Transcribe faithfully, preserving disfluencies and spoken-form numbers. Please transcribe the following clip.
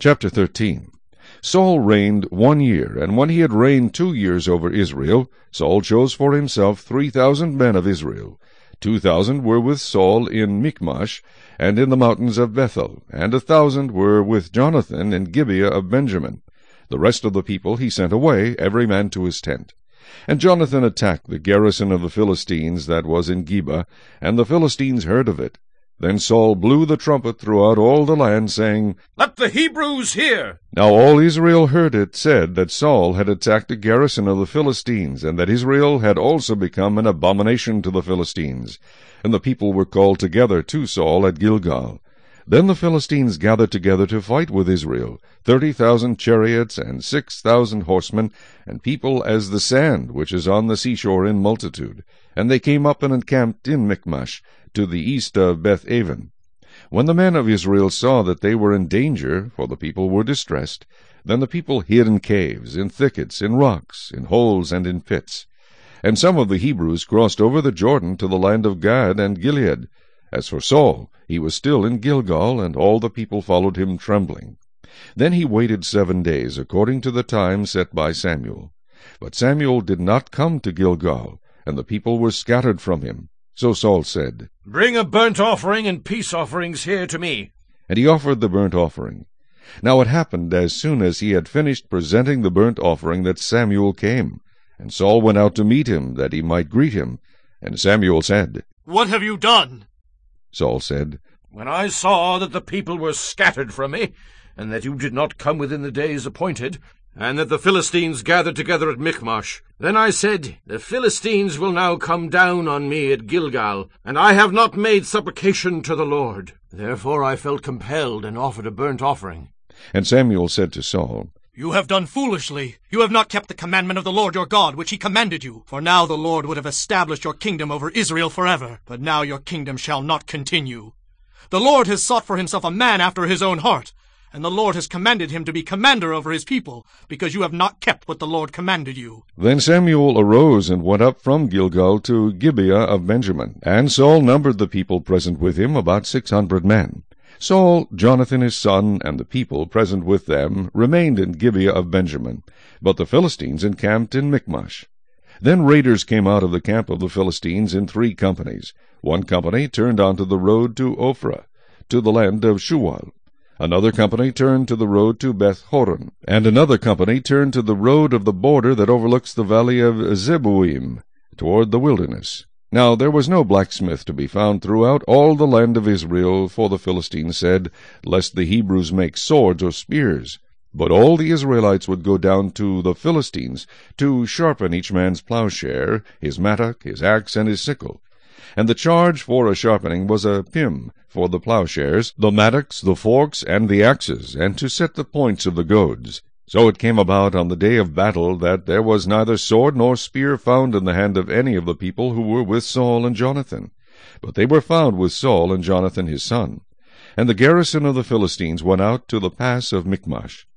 Chapter thirteen. Saul reigned one year, and when he had reigned two years over Israel, Saul chose for himself three thousand men of Israel. Two thousand were with Saul in Michmash, and in the mountains of Bethel, and a thousand were with Jonathan in Gibeah of Benjamin. The rest of the people he sent away, every man to his tent. And Jonathan attacked the garrison of the Philistines that was in Geba, and the Philistines heard of it. Then Saul blew the trumpet throughout all the land, saying, Let the Hebrews hear! Now all Israel heard it said that Saul had attacked the garrison of the Philistines, and that Israel had also become an abomination to the Philistines. And the people were called together to Saul at Gilgal. Then the Philistines gathered together to fight with Israel, thirty thousand chariots, and six thousand horsemen, and people as the sand which is on the seashore in multitude. And they came up and encamped in Michmash, to the east of Beth-aven. When the men of Israel saw that they were in danger, for the people were distressed, then the people hid in caves, in thickets, in rocks, in holes, and in pits. And some of the Hebrews crossed over the Jordan to the land of Gad and Gilead. As for Saul, he was still in Gilgal, and all the people followed him trembling. Then he waited seven days, according to the time set by Samuel. But Samuel did not come to Gilgal, and the people were scattered from him. So Saul said, Bring a burnt offering and peace offerings here to me. And he offered the burnt offering. Now it happened, as soon as he had finished presenting the burnt offering, that Samuel came. And Saul went out to meet him, that he might greet him. And Samuel said, What have you done? Saul said, When I saw that the people were scattered from me, and that you did not come within the days appointed, and that the Philistines gathered together at Michmash, then I said, The Philistines will now come down on me at Gilgal, and I have not made supplication to the Lord. Therefore I felt compelled, and offered a burnt offering. And Samuel said to Saul, You have done foolishly. You have not kept the commandment of the Lord your God, which he commanded you. For now the Lord would have established your kingdom over Israel forever. But now your kingdom shall not continue. The Lord has sought for himself a man after his own heart, and the Lord has commanded him to be commander over his people, because you have not kept what the Lord commanded you. Then Samuel arose and went up from Gilgal to Gibeah of Benjamin. And Saul numbered the people present with him, about six hundred men. Saul, Jonathan his son, and the people present with them remained in Gibeah of Benjamin, but the Philistines encamped in Michmash. Then raiders came out of the camp of the Philistines in three companies. One company turned onto the road to Ophrah, to the land of Shual. Another company turned to the road to Beth-horon, and another company turned to the road of the border that overlooks the valley of Zeboim, toward the wilderness. Now there was no blacksmith to be found throughout all the land of Israel, for the Philistines said, Lest the Hebrews make swords or spears. But all the Israelites would go down to the Philistines, to sharpen each man's plowshare, his mattock, his axe, and his sickle. And the charge for a sharpening was a pim for the plowshares, the mattocks, the forks, and the axes, and to set the points of the goads. So it came about on the day of battle that there was neither sword nor spear found in the hand of any of the people who were with Saul and Jonathan, but they were found with Saul and Jonathan his son. And the garrison of the Philistines went out to the pass of Michmash.